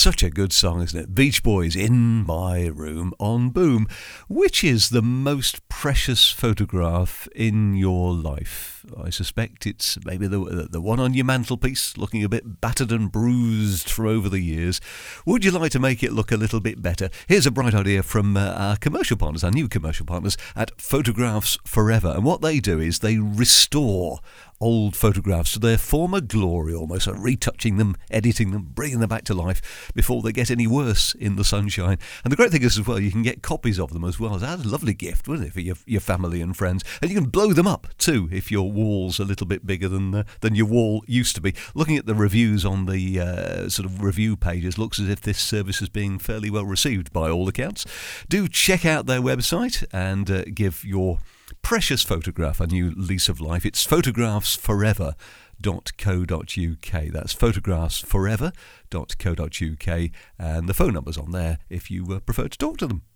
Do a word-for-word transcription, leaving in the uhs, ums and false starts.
such a good song, isn't it? Beach Boys, In My Room on Boom. Which is the most precious photograph in your life? I suspect it's maybe the the one on your mantelpiece, looking a bit battered and bruised from over the years. Would you like to make it look a little bit better? Here's a bright idea from uh, our commercial partners, our new commercial partners at Photographs Forever. And what they do is they restore old photographs to their former glory, almost like retouching them, editing them, bringing them back to life before they get any worse in the sunshine. And the great thing is as well, you can get copies of them as well. That's a lovely gift, wasn't it, for your, your family and friends. And you can blow them up too if your wall's a little bit bigger than uh, than your wall used to be. Looking at the reviews on the uh, sort of review pages, looks as if this service is being fairly well received by all accounts. Do check out their website and uh, give your precious photograph a new lease of life. It's photographs forever dot co dot uk. That's photographs forever dot co dot uk, and the phone number's on there if you uh, prefer to talk to them.